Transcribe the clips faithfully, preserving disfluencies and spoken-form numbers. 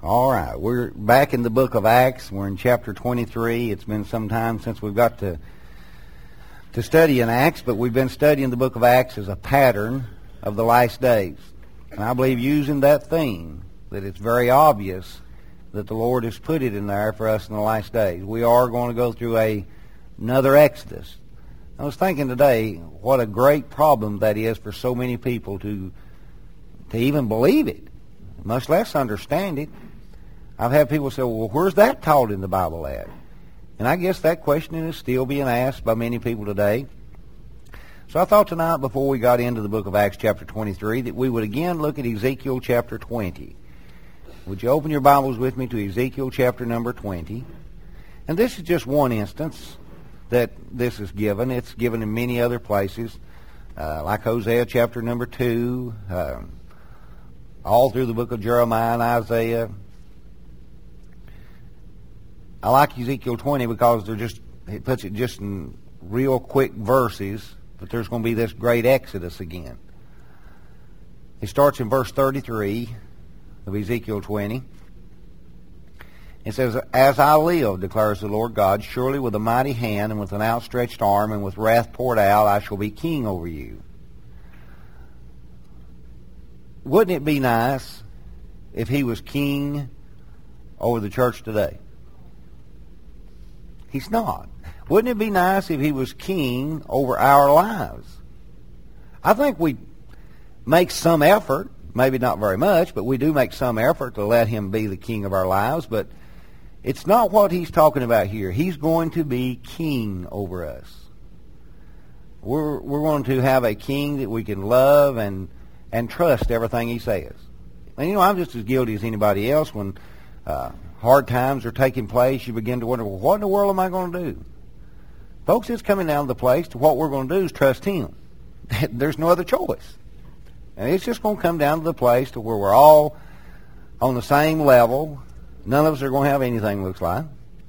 All right, we're back in the book of Acts. We're in chapter twenty-three. It's been some time since we've got to to study in Acts, but we've been studying the book of Acts as a pattern of the last days. And I believe using that theme, that it's very obvious that the Lord has put it in there for us in the last days. We are going to go through a another Exodus. I was thinking today what a great problem that is for so many people to to even believe it, much less understand it. I've had people say, well, where's that taught in the Bible at? And I guess that question is still being asked by many people today. So I thought tonight, before we got into the book of Acts chapter twenty-three, that we would again look at Ezekiel chapter twenty. Would you open your Bibles with me to Ezekiel chapter number twenty? And this is just one instance that this is given. It's given in many other places, uh, like Hosea chapter number two, uh, all through the book of Jeremiah and Isaiah. I like Ezekiel twenty because they're just it puts it just in real quick verses, but there's going to be this great exodus again. It starts in verse thirty-three of Ezekiel twenty. It says, "As I live, declares the Lord God, surely with a mighty hand and with an outstretched arm and with wrath poured out, I shall be king over you." Wouldn't it be nice if he was king over the church today? He's not. Wouldn't it be nice if he was king over our lives? I think we make some effort, maybe not very much, but we do make some effort to let him be the king of our lives, but it's not what he's talking about here. He's going to be king over us. We're, we're going to have a king that we can love and, and trust everything he says. And you know, I'm just as guilty as anybody else when uh, hard times are taking place. You begin to wonder, well, what in the world am I going to do? Folks, it's coming down to the place to what we're going to do is trust him. There's no other choice. And it's just going to come down to the place to where we're all on the same level. None of us are going to have anything, looks like.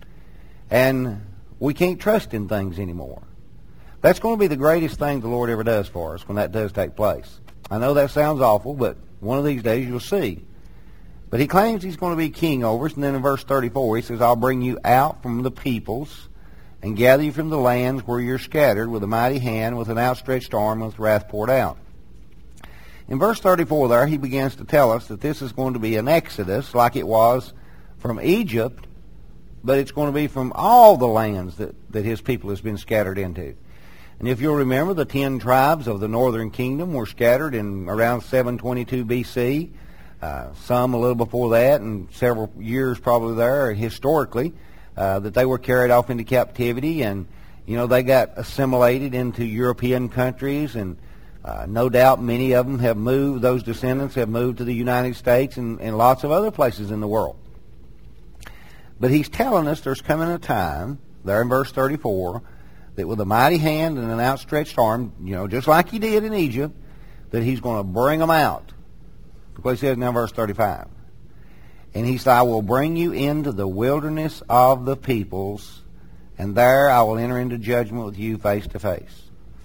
And we can't trust in things anymore. That's going to be the greatest thing the Lord ever does for us when that does take place. I know that sounds awful, but one of these days you'll see. But he claims he's going to be king over us. And then in verse thirty-four, he says, "I'll bring you out from the peoples and gather you from the lands where you're scattered with a mighty hand, with an outstretched arm, with wrath poured out." In verse thirty-four there, he begins to tell us that this is going to be an exodus like it was from Egypt, but it's going to be from all the lands that, that his people has been scattered into. And if you'll remember, the ten tribes of the northern kingdom were scattered in around seven twenty-two B C, uh, some a little before that, and several years probably there historically, uh, that they were carried off into captivity, and you know they got assimilated into European countries, and uh, no doubt many of them have moved, those descendants have moved to the United States and, and lots of other places in the world. But he's telling us there's coming a time, there in verse thirty-four, that with a mighty hand and an outstretched arm, you know, just like he did in Egypt, that he's going to bring them out. Look what he says now in verse thirty-five. And he said, "I will bring you into the wilderness of the peoples, and there I will enter into judgment with you face to face."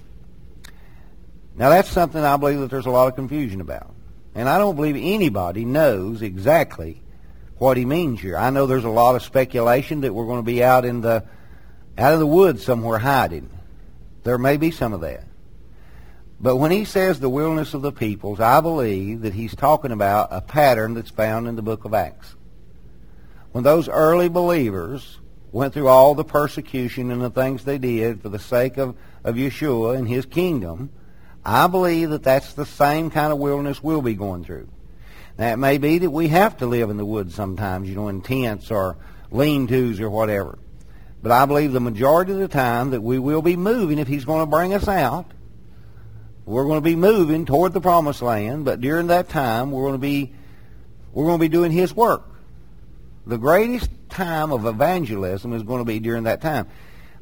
Now that's something I believe that there's a lot of confusion about. And I don't believe anybody knows exactly what he means here. I know there's a lot of speculation that we're going to be out in the out of the woods somewhere hiding. There may be some of that. But when he says the wilderness of the peoples, I believe that he's talking about a pattern that's found in the book of Acts. When those early believers went through all the persecution and the things they did for the sake of, of Yeshua and his kingdom, I believe that that's the same kind of wilderness we'll be going through. Now, it may be that we have to live in the woods sometimes, you know, in tents or lean-tos or whatever. But I believe the majority of the time that we will be moving, if he's going to bring us out, we're going to be moving toward the promised land, but during that time we're going to be we're going to be doing his work. The greatest time of evangelism is going to be during that time.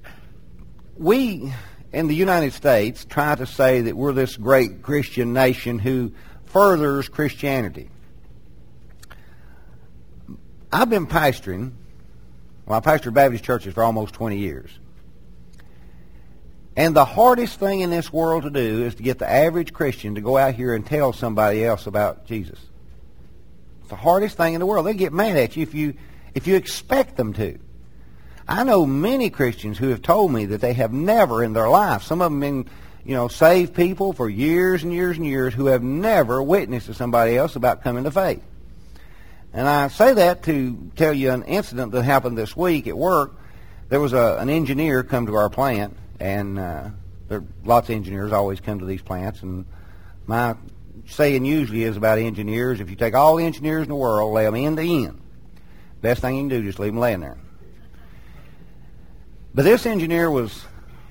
We in the United States try to say that we're this great Christian nation who furthers Christianity. I've been pastoring, well, I pastored Baptist churches for almost twenty years. And the hardest thing in this world to do is to get the average Christian to go out here and tell somebody else about Jesus. It's the hardest thing in the world. They get mad at you if you if you expect them to. I know many Christians who have told me that they have never in their life, some of them been, you know, saved people for years and years and years who have never witnessed to somebody else about coming to faith. And I say that to tell you an incident that happened this week at work. There was a, an engineer come to our plant, and uh, there lots of engineers always come to these plants, and my saying usually is about engineers, if you take all the engineers in the world, lay them end to end, best thing you can do, just leave them laying there. But this engineer was,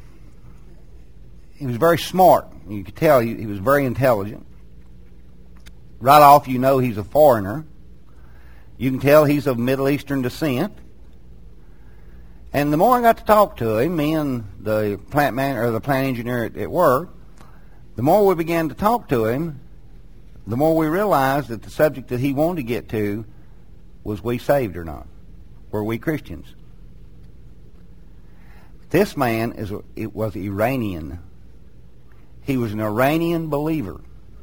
he was very smart. You could tell he, he was very intelligent. Right off you know he's a foreigner. You can tell he's of Middle Eastern descent. And the more I got to talk to him, me and the plant man or the plant engineer at, at work, the more we began to talk to him, the more we realized that the subject that he wanted to get to was we saved or not? Were we Christians? This man is a, it was Iranian. He was an Iranian believer.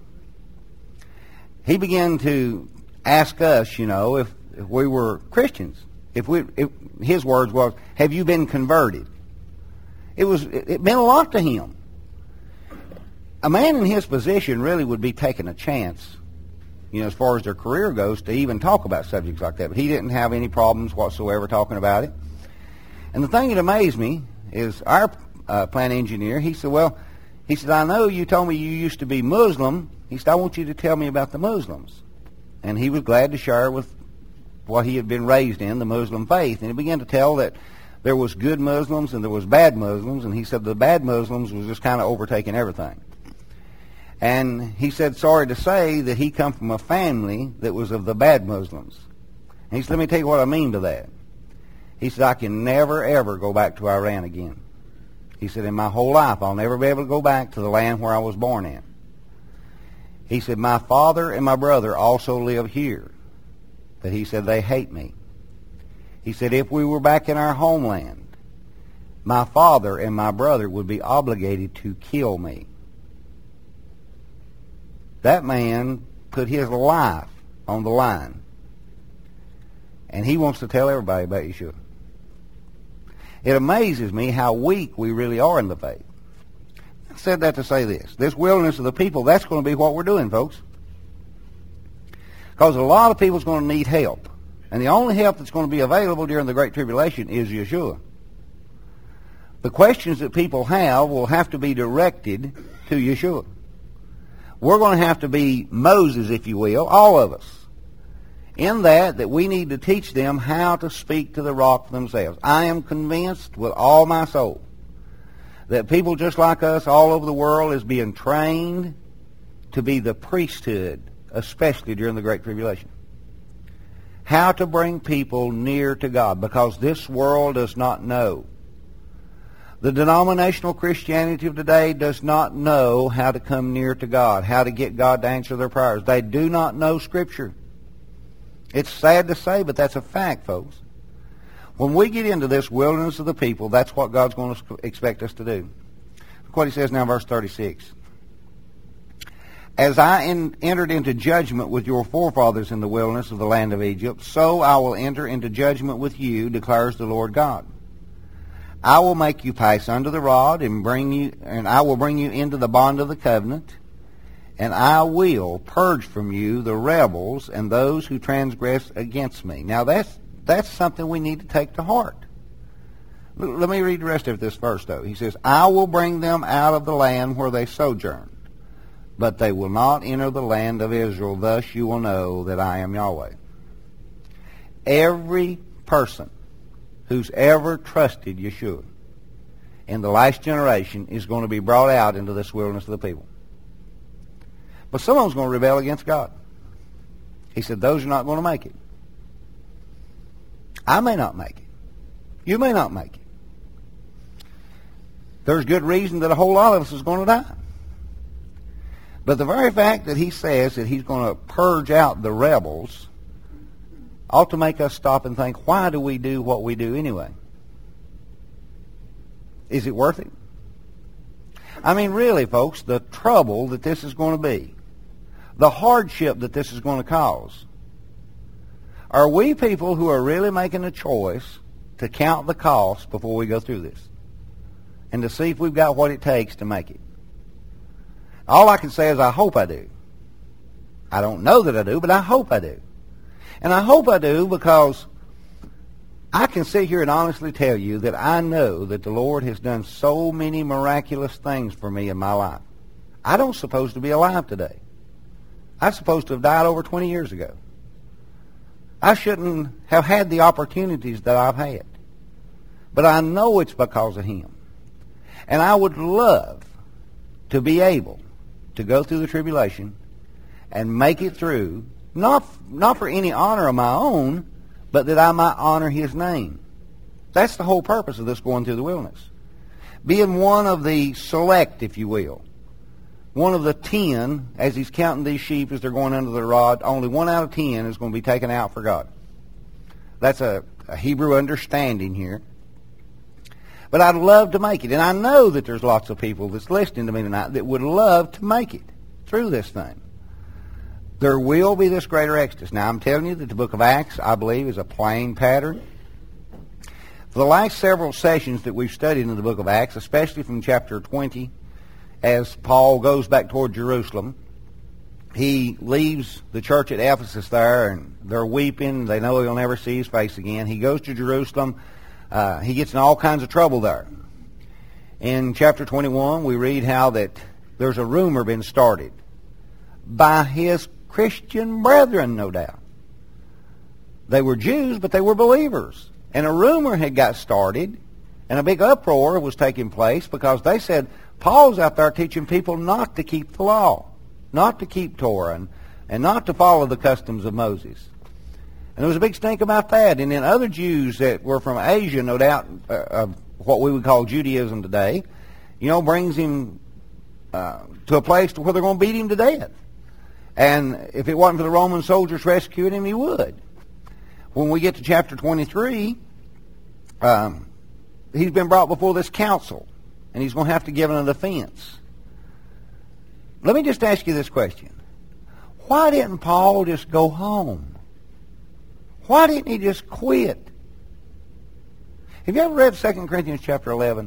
He began to ask us, you know, if, if we were Christians. If we, if, his words was, "Have you been converted?" It was. It, it meant a lot to him. A man in his position really would be taking a chance, you know, as far as their career goes, to even talk about subjects like that. But he didn't have any problems whatsoever talking about it. And the thing that amazed me is our uh, plant engineer. He said, "Well," he said, "I know you told me you used to be Muslim." He said, "I want you to tell me about the Muslims." And he was glad to share with what he had been raised in, the Muslim faith. And he began to tell that there was good Muslims and there was bad Muslims. And he said the bad Muslims was just kind of overtaking everything. And he said, sorry to say, that he come from a family that was of the bad Muslims. And he said, let me tell you what I mean by that. He said, I can never, ever go back to Iran again. He said, in my whole life, I'll never be able to go back to the land where I was born in. He said, my father and my brother also live here. But he said, they hate me. He said, if we were back in our homeland, my father and my brother would be obligated to kill me. That man put his life on the line. And he wants to tell everybody about Yeshua. It amazes me how weak we really are in the faith. I said that to say this. This wilderness of the people, that's going to be what we're doing, folks. Because a lot of people's going to need help. And the only help that's going to be available during the Great Tribulation is Yeshua. The questions that people have will have to be directed to Yeshua. We're going to have to be Moses, if you will, all of us. In that, that we need to teach them how to speak to the rock for themselves. I am convinced with all my soul that people just like us all over the world is being trained to be the priesthood, especially during the Great Tribulation. How to bring people near to God, because this world does not know. The denominational Christianity of today does not know how to come near to God, how to get God to answer their prayers. They do not know Scripture. It's sad to say, but that's a fact, folks. When we get into this wilderness of the people, that's what God's going to expect us to do. Look what he says now in verse thirty-six. As I in, entered into judgment with your forefathers in the wilderness of the land of Egypt, so I will enter into judgment with you, declares the Lord God. I will make you pass under the rod, and bring you, and I will bring you into the bond of the covenant, and I will purge from you the rebels and those who transgress against me. Now that's that's something we need to take to heart. Let me read the rest of this verse, though. He says, I will bring them out of the land where they sojourn, but they will not enter the land of Israel. Thus you will know that I am Yahweh. Every person who's ever trusted Yeshua in the last generation is going to be brought out into this wilderness of the people. But some of them's going to rebel against God. He said, those are not going to make it. I may not make it. You may not make it. There's good reason that a whole lot of us is going to die. But the very fact that he says that he's going to purge out the rebels ought to make us stop and think, why do we do what we do anyway? Is it worth it? I mean, really, folks, the trouble that this is going to be, the hardship that this is going to cause, Are we people who are really making a choice to count the cost before we go through this and to see if we've got what it takes to make it? All I can say is I hope I do. I don't know that I do, but I hope I do. And I hope I do because I can sit here and honestly tell you that I know that the Lord has done so many miraculous things for me in my life. I don't suppose to be alive today. I'm supposed to have died over twenty years ago. I shouldn't have had the opportunities that I've had. But I know it's because of Him. And I would love to be able to go through the tribulation and make it through, not, not for any honor of my own, but that I might honor His name. That's the whole purpose of this going through the wilderness. Being one of the select, if you will. One of the ten, as He's counting these sheep as they're going under the rod, only one out of ten is going to be taken out for God. That's a, a Hebrew understanding here. But I'd love to make it. And I know that there's lots of people that's listening to me tonight that would love to make it through this thing. There will be this greater exodus. Now, I'm telling you that the book of Acts, I believe, is a plain pattern. For the last several sessions that we've studied in the book of Acts, especially from chapter twenty, as Paul goes back toward Jerusalem, he leaves the church at Ephesus there, and they're weeping. They know he'll never see his face again. He goes to Jerusalem. Uh, he gets in all kinds of trouble there. In chapter twenty-one, we read how that there's a rumor been started by his Christian brethren, no doubt. They were Jews, but they were believers. And a rumor had got started, and a big uproar was taking place because they said, Paul's out there teaching people not to keep the law, not to keep Torah, and, and not to follow the customs of Moses. And there was a big stink about that. And then other Jews that were from Asia, no doubt, uh, of what we would call Judaism today, you know, brings him uh, to a place to where they're going to beat him to death. And if it wasn't for the Roman soldiers rescuing him, he would. When we get to chapter twenty-three, um, he's been brought before this council, and he's going to have to give an defense. Let me just ask you this question. Why didn't Paul just go home? Why didn't he just quit? Have you ever read Second Corinthians chapter eleven?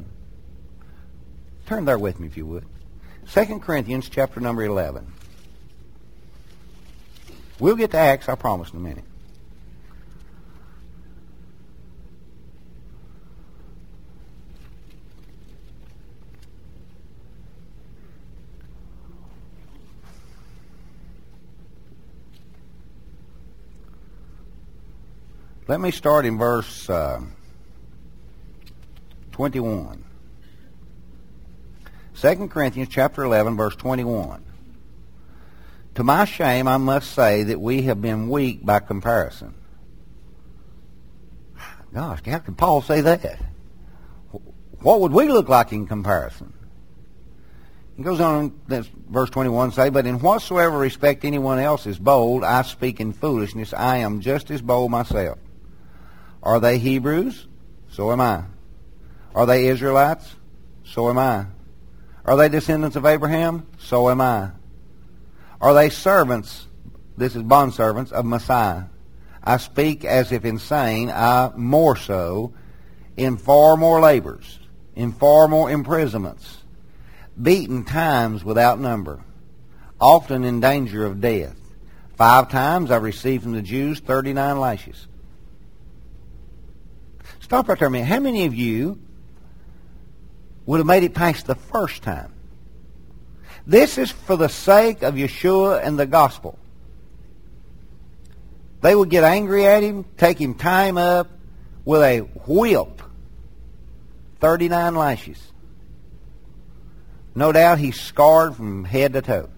Turn there with me if you would. Second Corinthians chapter number eleven. We'll get to Acts, I promise, in a minute. Let me start in verse uh, twenty-one. Second Corinthians chapter eleven, verse twenty-one. To my shame, I must say that we have been weak by comparison. Gosh, how can Paul say that? What would we look like in comparison? He goes on, that's verse twenty-one, say, but in whatsoever respect anyone else is bold, I speak in foolishness. I am just as bold myself. Are they Hebrews? So am I. Are they Israelites? So am I. Are they descendants of Abraham? So am I. Are they servants, this is bondservants, of Messiah? I speak as if insane, I more so, in far more labors, in far more imprisonments, beaten times without number, often in danger of death. Five times I received from the Jews thirty-nine lashes. Stop right there a minute. How many of you would have made it past the first time? This is for the sake of Yeshua and the gospel. They would get angry at him, take him time up with a whip. thirty-nine lashes. No doubt he's scarred from head to toe.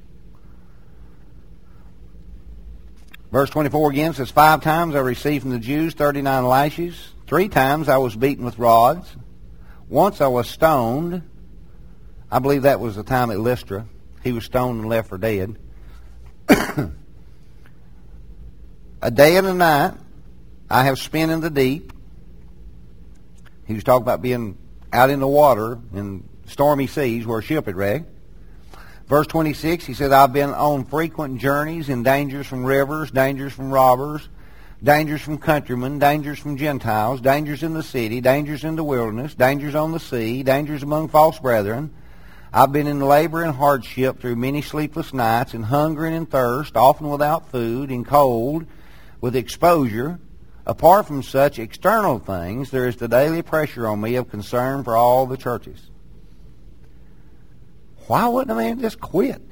Verse twenty-four again says, Five times I received from the Jews thirty-nine lashes. Three times I was beaten with rods. Once I was stoned. I believe that was the time at Lystra. He was stoned and left for dead. A day and a night I have spent in the deep. He was talking about being out in the water in stormy seas where a ship had wrecked. Verse twenty-six, he said, I've been on frequent journeys in dangers from rivers, dangers from robbers, Dangers from countrymen, dangers from Gentiles, dangers in the city, dangers in the wilderness, dangers on the sea, dangers among false brethren. I've been in labor and hardship through many sleepless nights, in hunger and in thirst, often without food, in cold, with exposure. Apart from such external things, there is the daily pressure on me of concern for all the churches. Why wouldn't a man just quit?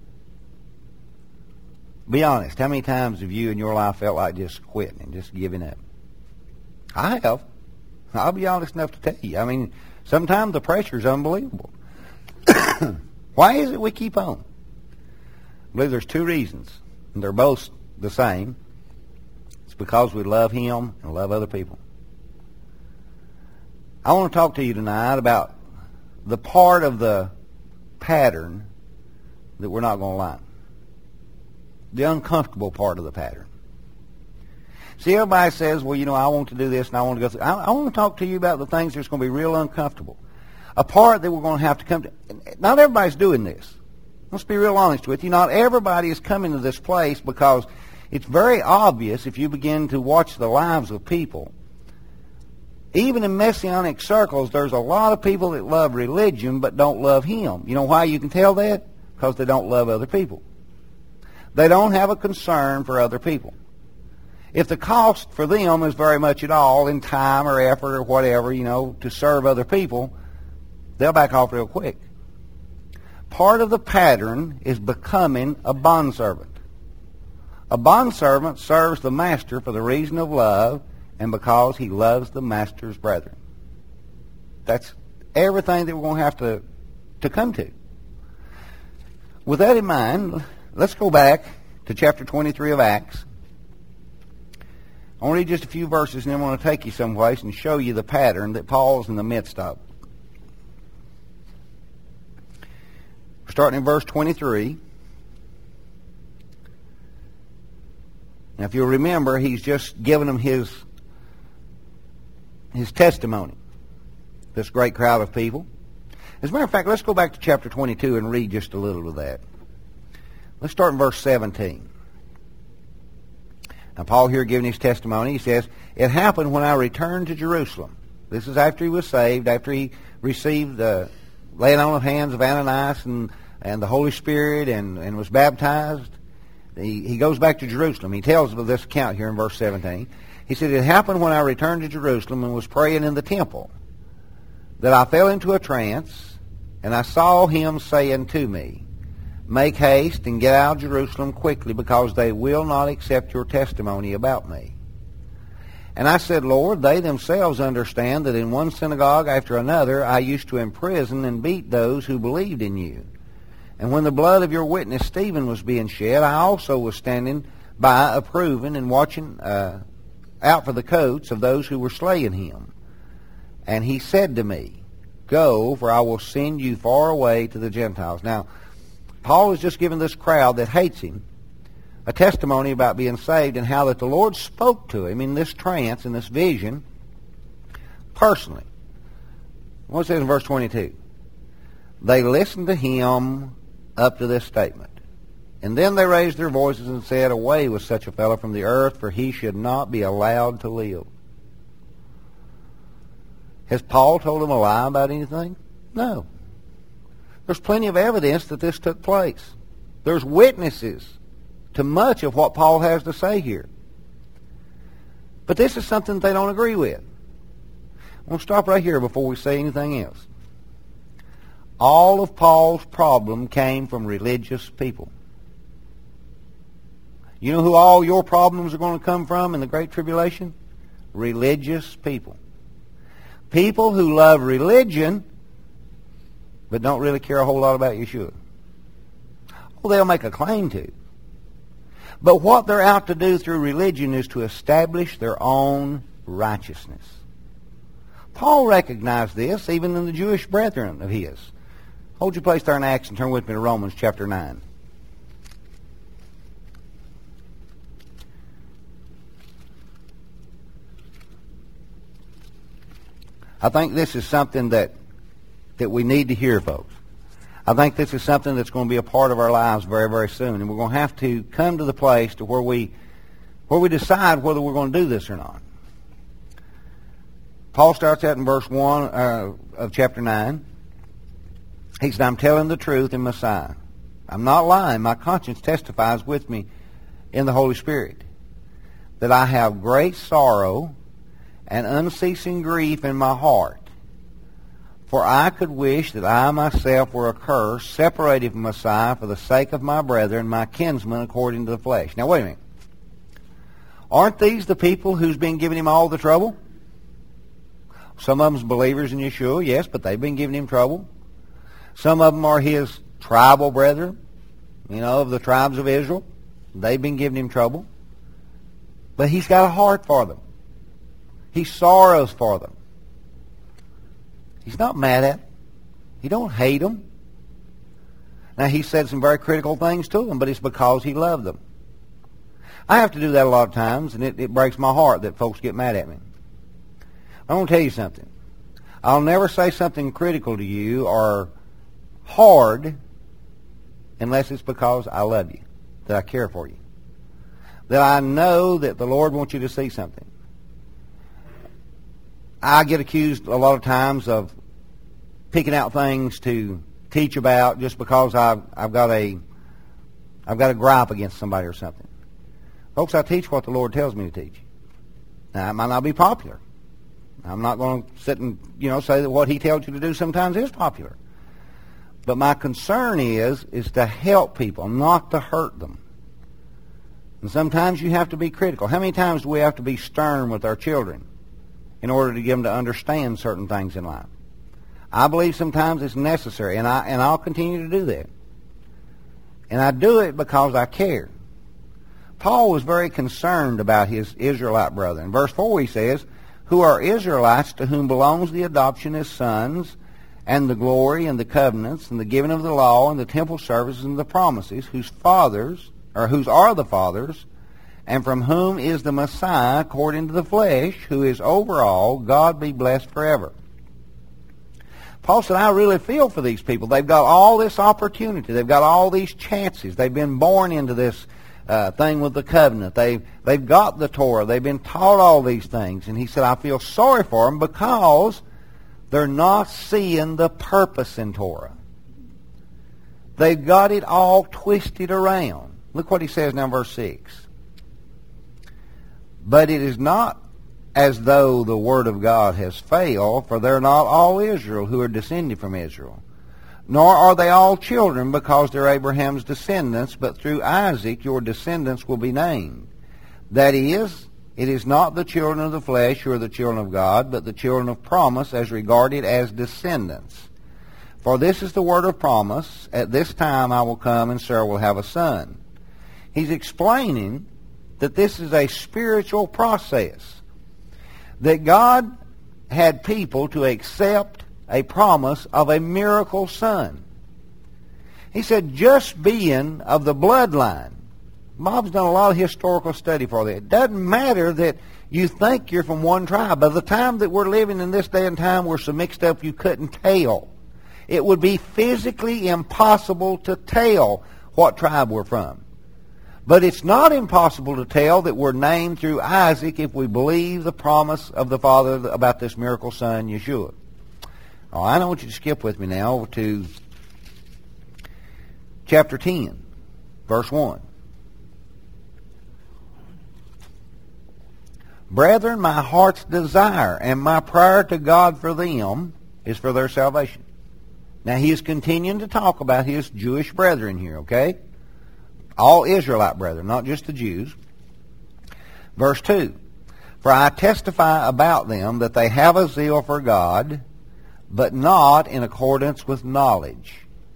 Be honest, how many times have you in your life felt like just quitting and just giving up? I have. I'll be honest enough to tell you. I mean, sometimes the pressure is unbelievable. Why is it we keep on? I believe there's two reasons, and they're both the same. It's because we love Him and love other people. I want to talk to you tonight about the part of the pattern that we're not going to like. The uncomfortable part of the pattern. See, everybody says, well, you know, I want to do this and I want to go through. I, I want to talk to you about the things that's going to be real uncomfortable. A part that we're going to have to come to. Not everybody's doing this. Let's be real honest with you. Not everybody is coming to this place because it's very obvious if you begin to watch the lives of people. Even in Messianic circles, there's a lot of people that love religion but don't love Him. You know why you can tell that? Because they don't love other people. They don't have a concern for other people. If the cost for them is very much at all in time or effort or whatever, you know, to serve other people, they'll back off real quick. Part of the pattern is becoming a bondservant. A bondservant serves the master for the reason of love and because he loves the master's brethren. That's everything that we're going to have to, to come to. With that in mind, let's go back to chapter twenty-three of Acts. I want to read just a few verses and then I want to take you someplace and show you the pattern that Paul's in the midst of. We're starting in verse twenty-three. Now, if you'll remember, he's just given them his, his testimony, this great crowd of people. As a matter of fact, let's go back to chapter twenty-two and read just a little of that. Let's start in verse seventeen. Now, Paul here giving his testimony, he says, "It happened when I returned to Jerusalem." This is after he was saved, after he received the laying on of hands of Ananias and, and the Holy Spirit and, and was baptized. He, he goes back to Jerusalem. He tells of this account here in verse seventeen. He said, "It happened when I returned to Jerusalem and was praying in the temple, that I fell into a trance, and I saw him saying to me, 'Make haste and get out of Jerusalem quickly, because they will not accept your testimony about me.' And I said, 'Lord, they themselves understand that in one synagogue after another I used to imprison and beat those who believed in you. And when the blood of your witness Stephen was being shed, I also was standing by approving and watching uh, out for the coats of those who were slaying him. And he said to me, Go, for I will send you far away to the Gentiles.'" Now, Paul is just giving this crowd that hates him a testimony about being saved and how that the Lord spoke to him in this trance, in this vision, personally. What it says in verse twenty-two? "They listened to him up to this statement. And then they raised their voices and said, 'Away with such a fellow from the earth, for he should not be allowed to live.'" Has Paul told them a lie about anything? No. There's plenty of evidence that this took place. There's witnesses to much of what Paul has to say here. But this is something they don't agree with. I'm going to stop right here before we say anything else. All of Paul's problem came from religious people. You know who all your problems are going to come from in the Great Tribulation? Religious people. People who love religion but don't really care a whole lot about Yeshua. Well, they'll make a claim to. But what they're out to do through religion is to establish their own righteousness. Paul recognized this even in the Jewish brethren of his. Hold your place there in Acts and turn with me to Romans chapter nine. I think this is something that, that we need to hear, folks. I think this is something that's going to be a part of our lives very, very soon. And we're going to have to come to the place to where we where we decide whether we're going to do this or not. Paul starts out in verse one uh, of chapter nine. He said, I'm telling the truth in Messiah. I'm not lying. My conscience testifies with me in the Holy Spirit that I have great sorrow and unceasing grief in my heart. For I could wish that I myself were accursed, separated from Messiah for the sake of my brethren, my kinsmen according to the flesh. Now wait a minute. Aren't these the people who's been giving him all the trouble? Some of them's believers in Yeshua, yes, but they've been giving him trouble. Some of them are his tribal brethren, you know, of the tribes of Israel. They've been giving him trouble. But he's got a heart for them. He sorrows for them. He's not mad at them. He don't hate them. Now, he said some very critical things to them, but it's because he loved them. I have to do that a lot of times, and it, it breaks my heart that folks get mad at me. I want to tell you something. I'll never say something critical to you or hard unless it's because I love you, that I care for you, that I know that the Lord wants you to see something. I get accused a lot of times of picking out things to teach about just because I've, I've got a I've got a gripe against somebody or something. Folks, I teach what the Lord tells me to teach. Now, it might not be popular. I'm not going to sit and, you know, say that what he tells you to do sometimes is popular. But my concern is, is to help people, not to hurt them. And sometimes you have to be critical. How many times do we have to be stern with our children in order to get them to understand certain things in life? I believe sometimes it's necessary, and, I, and I'll continue to do that. And I do it because I care. Paul was very concerned about his Israelite brother. In verse four he says, who are Israelites, to whom belongs the adoption as sons, and the glory, and the covenants, and the giving of the law, and the temple services, and the promises, whose fathers, or whose are the fathers, and from whom is the Messiah, according to the flesh, who is over all, God be blessed forever. Paul said, I really feel for these people. They've got all this opportunity. They've got all these chances. They've been born into this Uh, thing with the covenant. They've, they've got the Torah. They've been taught all these things. And he said, I feel sorry for them because they're not seeing the purpose in Torah. They've got it all twisted around. Look what he says now in verse six. But it is not as though the word of God has failed, for they're not all Israel who are descended from Israel. Nor are they all children because they're Abraham's descendants, but through Isaac your descendants will be named. That is, it is not the children of the flesh who are the children of God, but the children of promise as regarded as descendants. For this is the word of promise, at this time I will come and Sarah will have a son. He's explaining that this is a spiritual process. That God had people to accept a promise of a miracle son. He said, just being of the bloodline. Bob's done a lot of historical study for that. It doesn't matter that you think you're from one tribe. By the time that we're living in this day and time, we're so mixed up you couldn't tell. It would be physically impossible to tell what tribe we're from. But it's not impossible to tell that we're named through Isaac if we believe the promise of the Father about this miracle son, Yeshua. Oh, I don't want you to skip with me now to chapter ten, verse one. Brethren, my heart's desire and my prayer to God for them is for their salvation. Now, he is continuing to talk about his Jewish brethren here, okay? All Israelite brethren, not just the Jews. Verse two. For I testify about them that they have a zeal for God, but not in accordance with knowledge.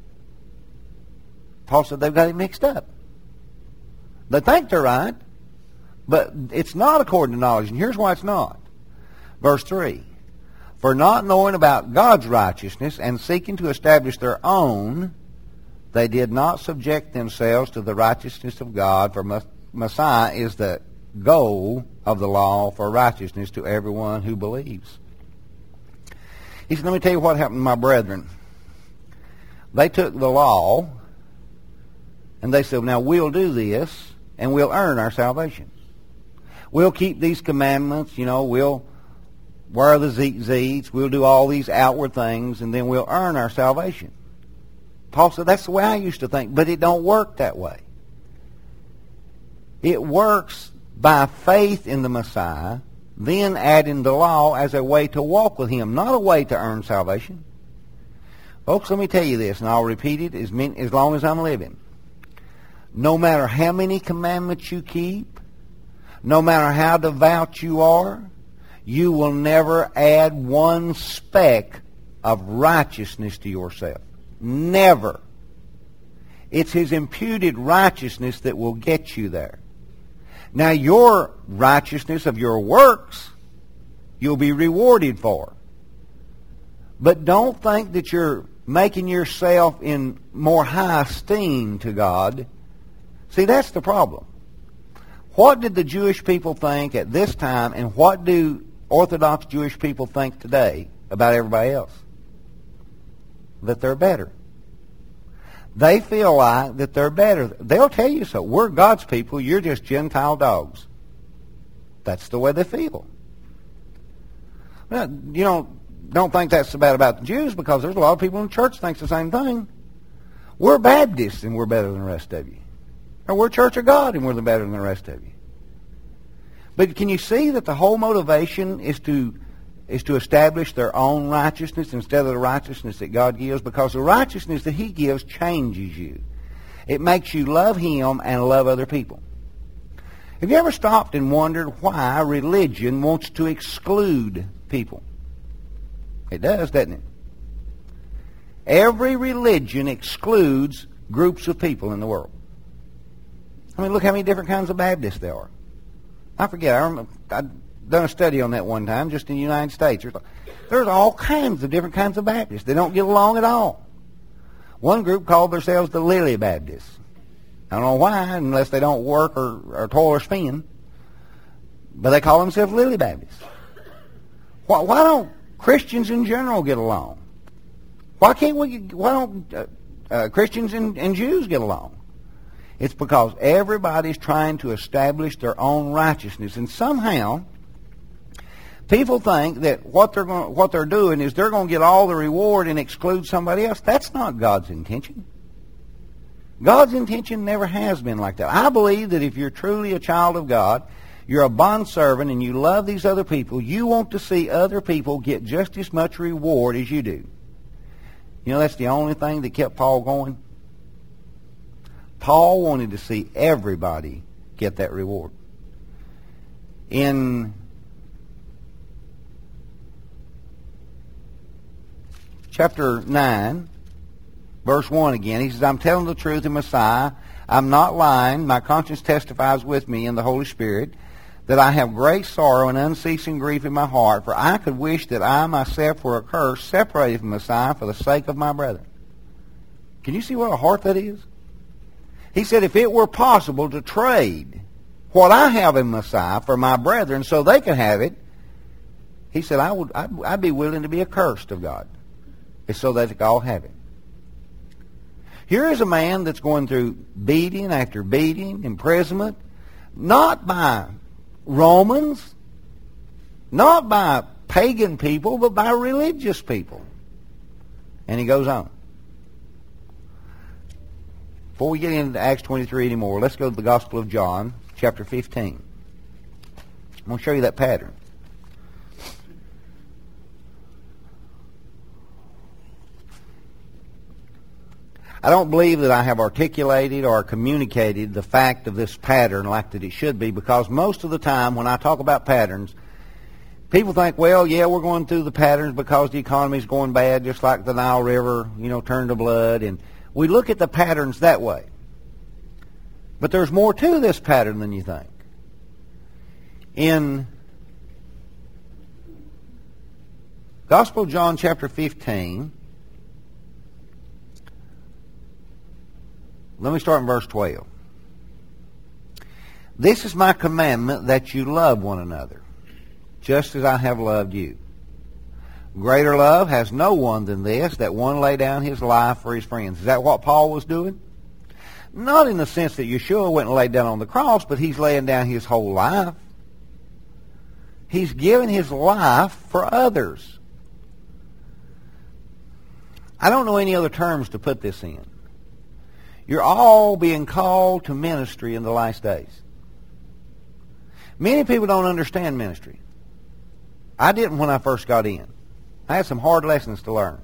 Paul said they've got it mixed up. They think they're right, but it's not according to knowledge. And here's why it's not. Verse three. For not knowing about God's righteousness and seeking to establish their own, they did not subject themselves to the righteousness of God, for Messiah is the goal of the law for righteousness to everyone who believes. He said, let me tell you what happened to my brethren. They took the law, and they said, now we'll do this, and we'll earn our salvation. We'll keep these commandments, you know, we'll wear the tzitzits, we'll do all these outward things, and then we'll earn our salvation. Paul said, that's the way I used to think, but it don't work that way. It works by faith in the Messiah, then adding the law as a way to walk with Him, not a way to earn salvation. Folks, let me tell you this, and I'll repeat it as, many, as long as I'm living. No matter how many commandments you keep, no matter how devout you are, you will never add one speck of righteousness to yourself. Never. It's His imputed righteousness that will get you there. Now, your righteousness of your works, you'll be rewarded for. But don't think that you're making yourself in more high esteem to God. See, that's the problem. What did the Jewish people think at this time, and what do Orthodox Jewish people think today about everybody else? That they're better. They feel like that they're better. They'll tell you so. We're God's people. You're just Gentile dogs. That's the way they feel. Well, you don't, don't think that's so bad about the Jews, because there's a lot of people in the church think the same thing. We're Baptists and we're better than the rest of you. Or we're Church of God and we're better than the rest of you. But can you see that the whole motivation is to is to establish their own righteousness instead of the righteousness that God gives? Because the righteousness that He gives changes you. It makes you love Him and love other people. Have you ever stopped and wondered why religion wants to exclude people? It does, doesn't it? Every religion excludes groups of people in the world. I mean, look how many different kinds of Baptists there are. I forget. I remember, I'd done a study on that one time, just in the United States. There's, there's all kinds of different kinds of Baptists. They don't get along at all. One group called themselves the Lily Baptists. I don't know why, unless they don't work or, or toil or spin. But they call themselves Lily Baptists. Why, why don't Christians in general get along? Why can't we? Why don't uh, uh, Christians and, and Jews get along? It's because everybody's trying to establish their own righteousness, and somehow people think that what they're going, what they're doing is they're going to get all the reward and exclude somebody else. That's not God's intention. God's intention never has been like that. I believe that if you're truly a child of God, you're a bondservant and you love these other people, you want to see other people get just as much reward as you do. You know, that's the only thing that kept Paul going. Paul wanted to see everybody get that reward. In chapter nine, verse one again, he says, I'm telling the truth in Messiah. I'm not lying. My conscience testifies with me in the Holy Spirit that I have great sorrow and unceasing grief in my heart, for I could wish that I myself were accursed, separated from Messiah for the sake of my brethren. Can you see what a heart that is? He said, if it were possible to trade what I have in Messiah for my brethren so they could have it, he said, I would, I'd, I'd be willing to be accursed of God. It's so they could all have it. Here is a man that's going through beating after beating, imprisonment, not by Romans, not by pagan people, but by religious people. And he goes on. Before we get into Acts twenty-three anymore, let's go to the Gospel of John, chapter fifteen. I'm going to show you that pattern. I don't believe that I have articulated or communicated the fact of this pattern like that it should be, because most of the time when I talk about patterns, people think, well, yeah, we're going through the patterns because the economy's going bad, just like the Nile River, you know, turned to blood, and we look at the patterns that way. But there's more to this pattern than you think. In Gospel of John chapter fifteen, let me start in verse twelve. This is my commandment, that you love one another, just as I have loved you. Greater love has no one than this, that one lay down his life for his friends. Is that what Paul was doing? Not in the sense that Yeshua went and laid down on the cross, but he's laying down his whole life He's given his life for others. I don't know any other terms to put this in. You're all being called to ministry in the last days. Many people don't understand ministry. I didn't when I first got in. I had some hard lessons to learn.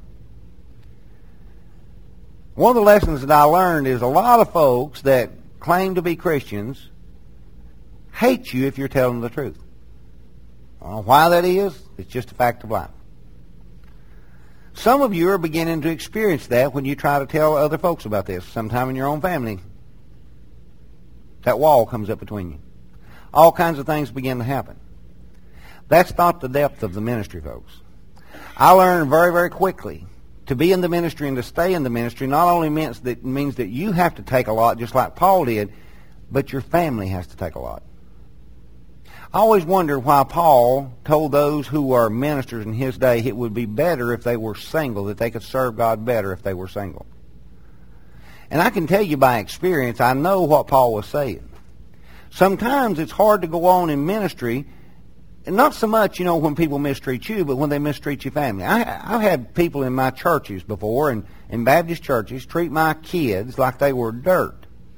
One of the lessons that I learned is a lot of folks that claim to be Christians hate you if you're telling the truth. I don't know why that is. It's just a fact of life. Some of you are beginning to experience that when you try to tell other folks about this. Sometime in your own family, that wall comes up between you. All kinds of things begin to happen. That's not the depth of the ministry, folks. I learned very, very quickly to be in the ministry and to stay in the ministry not only means that, means that you have to take a lot, just like Paul did, but your family has to take a lot. I always wondered why Paul told those who were ministers in his day it would be better if they were single, that they could serve God better if they were single. And I can tell you by experience, I know what Paul was saying. Sometimes it's hard to go on in ministry, and not so much, you know, when people mistreat you, but when they mistreat your family. I, I've had people in my churches before, and in Baptist churches, treat my kids like they were dirt.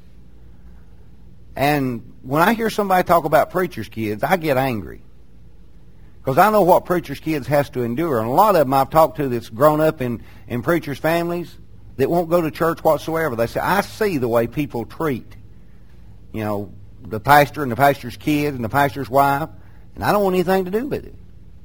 And when I hear somebody talk about preachers' kids, I get angry. Because I know what preachers' kids has to endure. And a lot of them I've talked to that's grown up in, in preachers' families that won't go to church whatsoever. They say, I see the way people treat, you know, the pastor and the pastor's kids and the pastor's wife, and I don't want anything to do with it.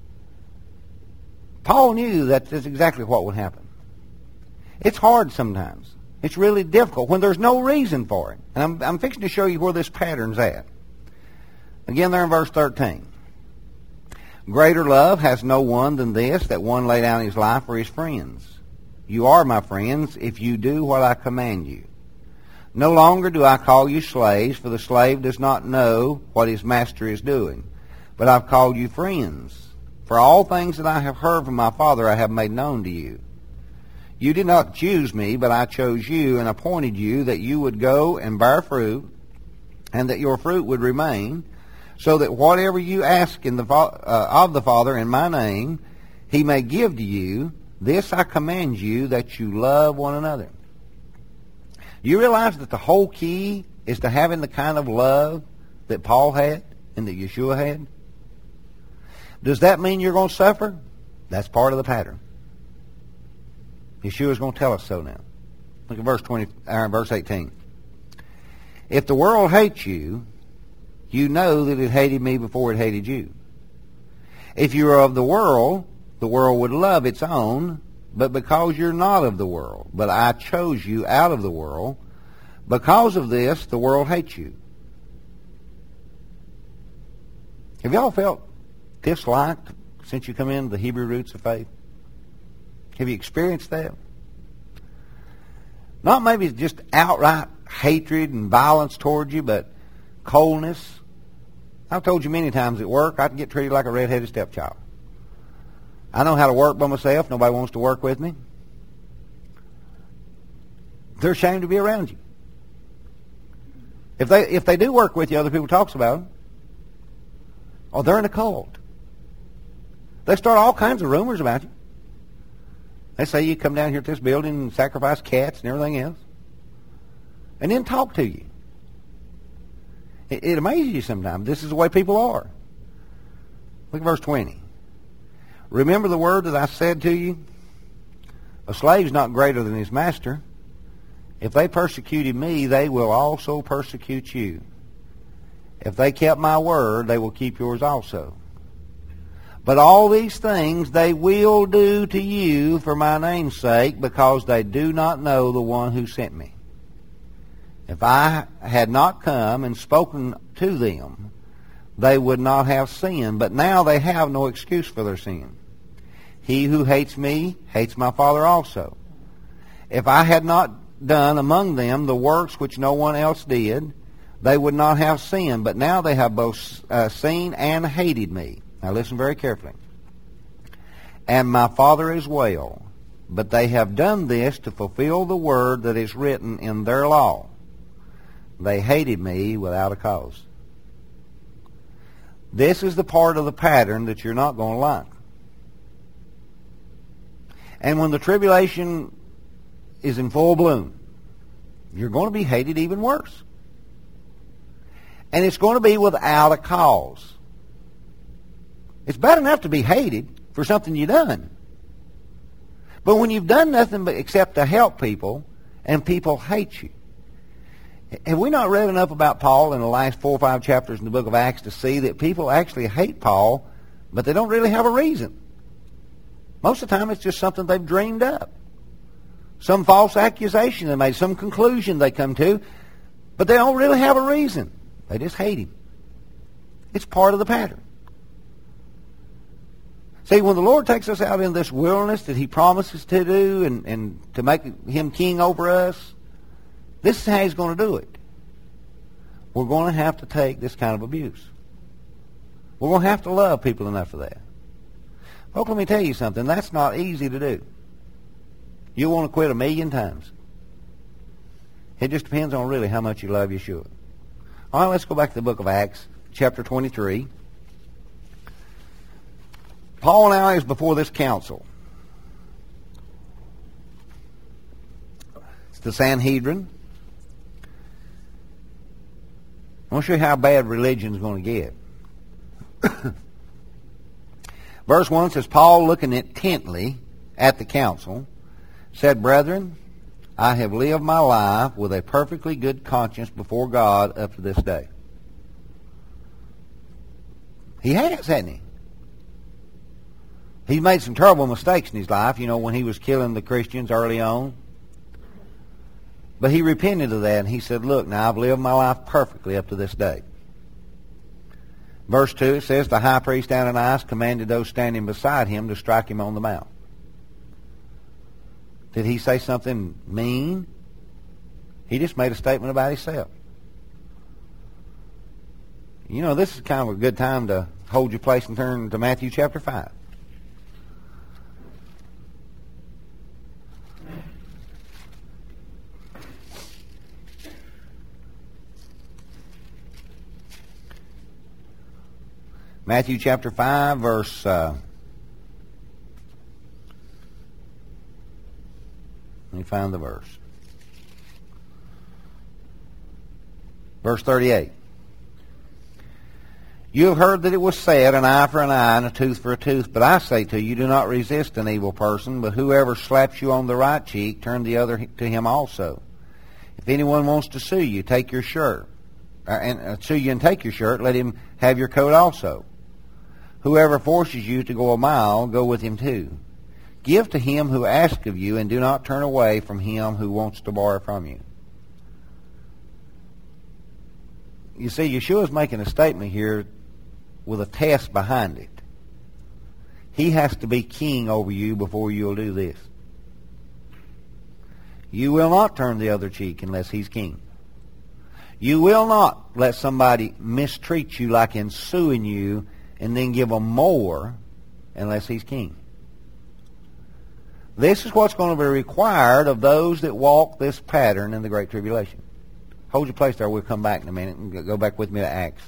Paul knew that that's exactly what would happen. It's hard sometimes. It's really difficult when there's no reason for it. And I'm, I'm fixing to show you where this pattern's at. Again, there in verse thirteen. Greater love has no one than this, that one lay down his life for his friends. You are my friends if you do what I command you. No longer do I call you slaves, for the slave does not know what his master is doing. But I've called you friends. For all things that I have heard from my Father I have made known to you. You did not choose me, but I chose you and appointed you that you would go and bear fruit, and that your fruit would remain, so that whatever you ask in the uh, of the Father in my name, he may give to you. This I command you, that you love one another. You realize that the whole key is to having the kind of love that Paul had and that Yeshua had? Does that mean you're going to suffer? That's part of the pattern. Yeshua's going to tell us so now. Look at verse twenty, or verse eighteen. If the world hates you, you know that it hated me before it hated you. If you are of the world, the world would love its own, but because you're not of the world, but I chose you out of the world, because of this, the world hates you. Have y'all felt disliked since you come into the Hebrew roots of faith? Have you experienced that? Not maybe just outright hatred and violence towards you, but coldness. I've told you many times at work, I can get treated like a red-headed stepchild. I know how to work by myself. Nobody wants to work with me. They're ashamed to be around you. If they if they do work with you, other people talks about them. Oh, they're in a cult. They start all kinds of rumors about you. They say you come down here to this building and sacrifice cats and everything else. And then talk to you. It, it amazes you sometimes. This is the way people are. Look at verse twenty. Remember the word that I said to you? A slave's not greater than his master. If they persecuted me, they will also persecute you. If they kept my word, they will keep yours also. But all these things they will do to you for my name's sake, because they do not know the one who sent me. If I had not come and spoken to them, they would not have sinned, but now they have no excuse for their sin. He who hates me hates my Father also. If I had not done among them the works which no one else did, they would not have sinned, but now they have both uh, seen and hated me. Now listen very carefully. And my Father as well, but they have done this to fulfill the word that is written in their law. They hated me without a cause. This is the part of the pattern that you're not going to like. And when the tribulation is in full bloom, you're going to be hated even worse. And it's going to be without a cause. It's bad enough to be hated for something you've done. But when you've done nothing but except to help people, and people hate you. Have we not read enough about Paul in the last four or five chapters in the book of Acts to see that people actually hate Paul, but they don't really have a reason? Most of the time it's just something they've dreamed up. Some false accusation they made, some conclusion they come to, but they don't really have a reason. They just hate him. It's part of the pattern. See, when the Lord takes us out in this wilderness that he promises to do and, and to make him king over us, this is how he's going to do it. We're going to have to take this kind of abuse. We're going to have to love people enough for that. Folks, let me tell you something. That's not easy to do. You'll want to quit a million times. It just depends on really how much you love Yeshua. All right, let's go back to the book of Acts, chapter twenty-three. Paul now is before this council. It's the Sanhedrin. I want to show you how bad religion is going to get. Verse one says, Paul, looking intently at the council, said, Brethren, I have lived my life with a perfectly good conscience before God up to this day. He has, hasn't he? He's made some terrible mistakes in his life, you know, when he was killing the Christians early on. But he repented of that, and he said, look, now I've lived my life perfectly up to this day. Verse two, it says, the high priest Ananias commanded those standing beside him to strike him on the mouth. Did he say something mean? He just made a statement about himself. You know, this is kind of a good time to hold your place and turn to Matthew chapter five. Matthew chapter five, verse... Uh, let me find the verse. Verse thirty-eight. You have heard that it was said, an eye for an eye and a tooth for a tooth. But I say to you, do not resist an evil person, but whoever slaps you on the right cheek, turn the other to him also. If anyone wants to sue you, take your shirt. Uh, and uh, sue you and take your shirt, let him have your coat also. Whoever forces you to go a mile, go with him too. Give to him who asks of you, and do not turn away from him who wants to borrow from you. You see, Yeshua's making a statement here with a test behind it. He has to be king over you before you'll do this. You will not turn the other cheek unless he's king. You will not let somebody mistreat you like in suing you and then give them more unless he's king. This is what's going to be required of those that walk this pattern in the Great Tribulation. Hold your place there. We'll come back in a minute and go back with me to Acts.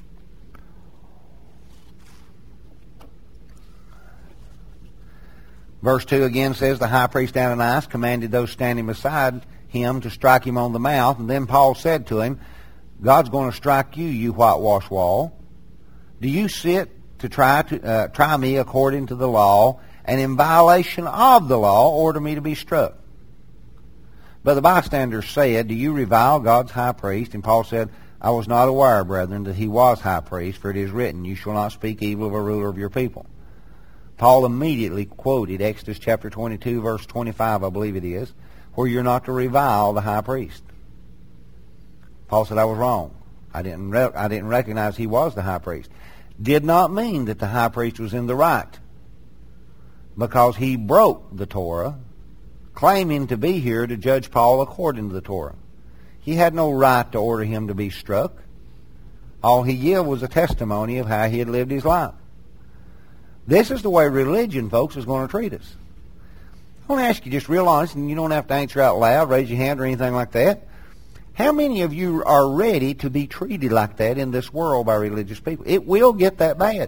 Verse two again says, the high priest Ananias commanded those standing beside him to strike him on the mouth. And then Paul said to him, God's going to strike you, you whitewash wall. Do you sit to try to uh, try me according to the law, and in violation of the law order me to be struck? But the bystanders said, do you revile God's high priest? And Paul said, I was not aware, brethren, that he was high priest, for it is written, you shall not speak evil of a ruler of your people. Paul immediately quoted Exodus chapter twenty-two, verse twenty-five, I believe it is, where you're not to revile the high priest. Paul said, I was wrong. I didn't, re- I didn't recognize he was the high priest. Did not mean that the high priest was in the right, because he broke the Torah, claiming to be here to judge Paul according to the Torah. He had no right to order him to be struck. All he gave was a testimony of how he had lived his life. This is the way religion, folks, is going to treat us. I want to ask you just real honest, and you don't have to answer out loud, raise your hand or anything like that. How many of you are ready to be treated like that in this world by religious people? It will get that bad.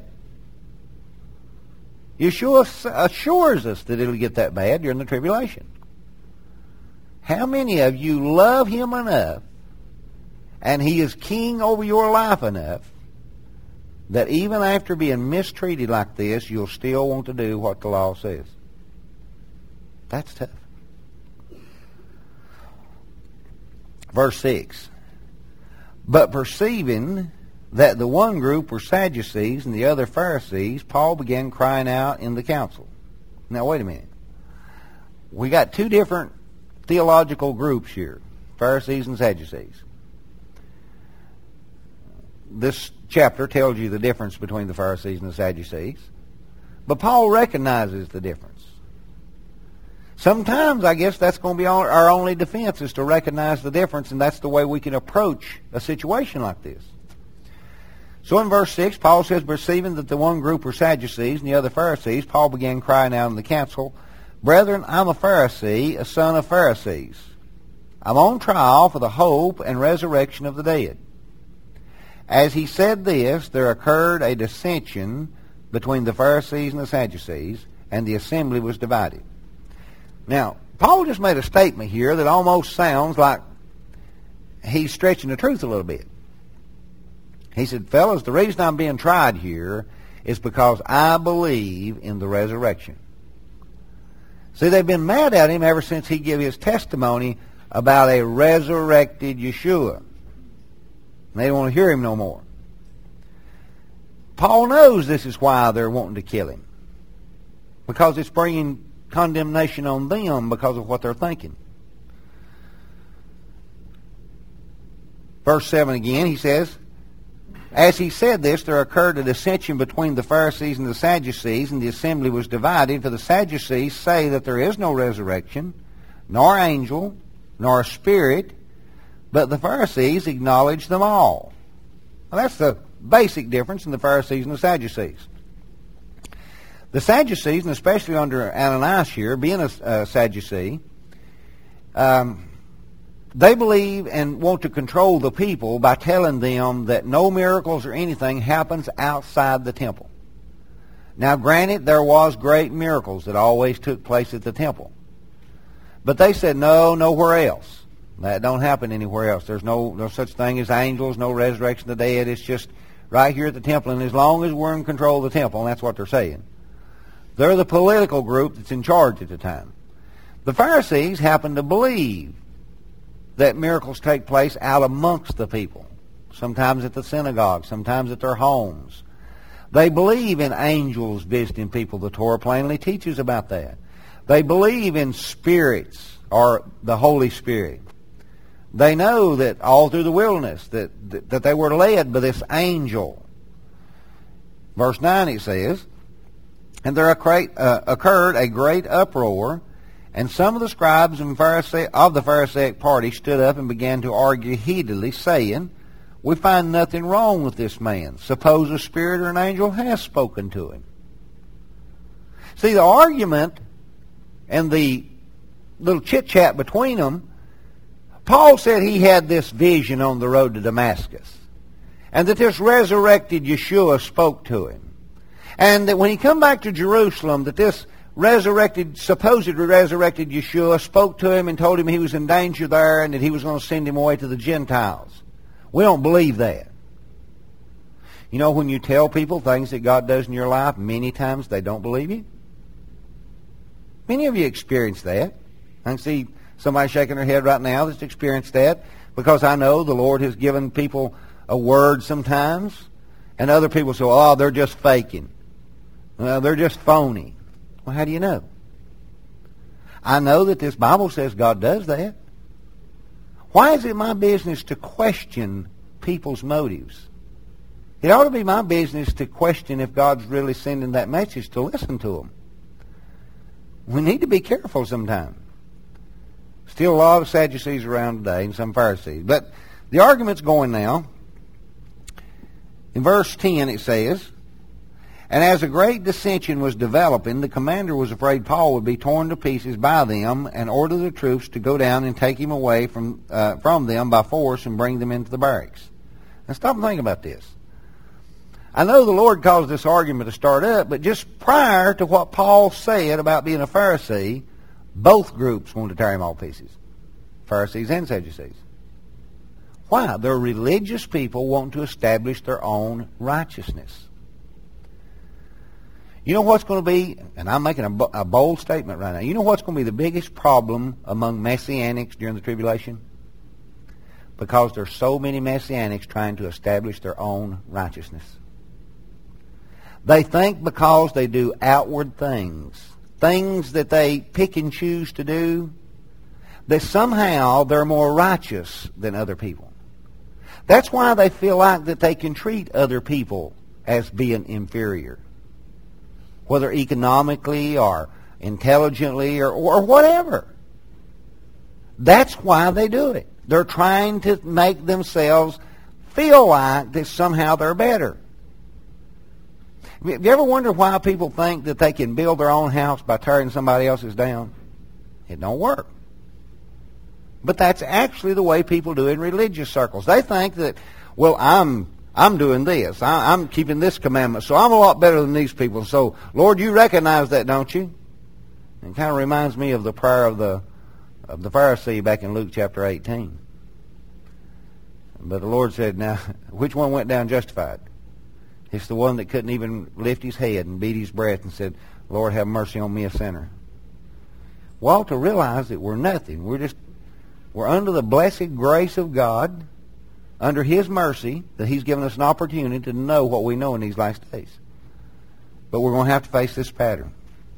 Yeshua assures us that it'll get that bad during the tribulation. How many of you love Him enough, and He is king over your life enough, that even after being mistreated like this, you'll still want to do what the law says? That's tough. Verse six. But perceiving that the one group were Sadducees and the other Pharisees, Paul began crying out in the council. Now, wait a minute. We got two different theological groups here, Pharisees and Sadducees. This chapter tells you the difference between the Pharisees and the Sadducees. But Paul recognizes the difference. Sometimes, I guess, that's going to be our only defense, is to recognize the difference, and that's the way we can approach a situation like this. So in verse six, Paul says, perceiving that the one group were Sadducees and the other Pharisees, Paul began crying out in the council, Brethren, I'm a Pharisee, a son of Pharisees. I'm on trial for the hope and resurrection of the dead. As he said this, there occurred a dissension between the Pharisees and the Sadducees, and the assembly was divided. Now, Paul just made a statement here that almost sounds like he's stretching the truth a little bit. He said, fellas, the reason I'm being tried here is because I believe in the resurrection. See, they've been mad at him ever since he gave his testimony about a resurrected Yeshua. And they don't want to hear him no more. Paul knows this is why they're wanting to kill him. Because it's bringing condemnation on them because of what they're thinking. Verse seven again, he says, As he said this, there occurred a dissension between the Pharisees and the Sadducees, and the assembly was divided. For the Sadducees say that there is no resurrection, nor angel, nor spirit, but the Pharisees acknowledge them all. Well, that's the basic difference in the Pharisees and the Sadducees. The Sadducees, and especially under Ananias here, being a, a Sadducee, um, they believe and want to control the people by telling them that no miracles or anything happens outside the temple. Now, granted, there was great miracles that always took place at the temple. But they said, no, nowhere else. That don't happen anywhere else. There's no, no such thing as angels, no resurrection of the dead. It's just right here at the temple. And as long as we're in control of the temple, and that's what they're saying. They're the political group that's in charge at the time. The Pharisees happen to believe that miracles take place out amongst the people. Sometimes at the synagogue, sometimes at their homes. They believe in angels visiting people. The Torah plainly teaches about that. They believe in spirits or the Holy Spirit. They know that all through the wilderness that, that, that they were led by this angel. Verse nine it says, And there uh, occurred a great uproar, and some of the scribes and Pharisee, of the Pharisaic party stood up and began to argue heatedly, saying, We find nothing wrong with this man. Suppose a spirit or an angel has spoken to him. See, the argument and the little chit-chat between them, Paul said he had this vision on the road to Damascus, and that this resurrected Yeshua spoke to him. And that when he come back to Jerusalem, that this resurrected, supposed resurrected Yeshua spoke to him and told him he was in danger there and that he was going to send him away to the Gentiles. We don't believe that. You know, when you tell people things that God does in your life, many times they don't believe you. Many of you experience that. I can see somebody shaking their head right now that's experienced that, because I know the Lord has given people a word sometimes, and other people say, oh, they're just faking. Well, they're just phony. Well, how do you know? I know that this Bible says God does that. Why is it my business to question people's motives? It ought to be my business to question if God's really sending that message, to listen to them. We need to be careful sometimes. Still a lot of Sadducees around today and some Pharisees. But the argument's going now. In verse ten it says, And as a great dissension was developing, the commander was afraid Paul would be torn to pieces by them and ordered the troops to go down and take him away from, uh, from them by force and bring them into the barracks. Now stop and think about this. I know the Lord caused this argument to start up, but just prior to what Paul said about being a Pharisee, both groups wanted to tear him all to pieces. Pharisees and Sadducees. Why? They're religious people wanting to establish their own righteousness. You know what's going to be, and I'm making a, a bold statement right now, you know what's going to be the biggest problem among Messianics during the tribulation? Because there's so many Messianics trying to establish their own righteousness. They think because they do outward things, things that they pick and choose to do, that somehow they're more righteous than other people. That's why they feel like that they can treat other people as being inferior. Whether economically or intelligently or, or whatever. That's why they do it. They're trying to make themselves feel like that somehow they're better. Have you ever wondered why people think that they can build their own house by tearing somebody else's down? It don't work. But that's actually the way people do in religious circles. They think that, well, I'm I'm doing this. I, I'm keeping this commandment, so I'm a lot better than these people. So, Lord, you recognize that, don't you? It kind of reminds me of the prayer of the of the Pharisee back in Luke chapter eighteen. But the Lord said, now, which one went down justified? It's the one that couldn't even lift his head and beat his breath and said, Lord, have mercy on me, a sinner. Well, to realize that we're nothing. We're just, we're under the blessed grace of God, under His mercy, that He's given us an opportunity to know what we know in these last days. But we're going to have to face this pattern.